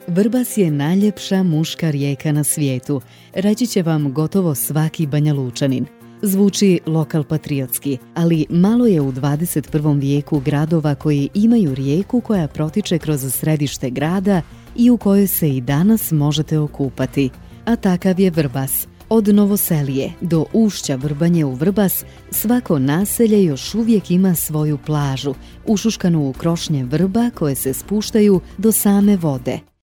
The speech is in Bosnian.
Vrbas je najljepša muška rijeka na svijetu, reći će vam gotovo svaki Banjalučanin. Zvuči lokal patriotski, ali malo je u 21. vijeku gradova koji imaju rijeku koja protiče kroz središte grada i u kojoj se i danas možete okupati. A takav je Vrbas. Od Novoselije do ušća Vrbanje u Vrbas, svako naselje još uvijek ima svoju plažu, ušuškanu u krošnje vrba koje se spuštaju do same vode.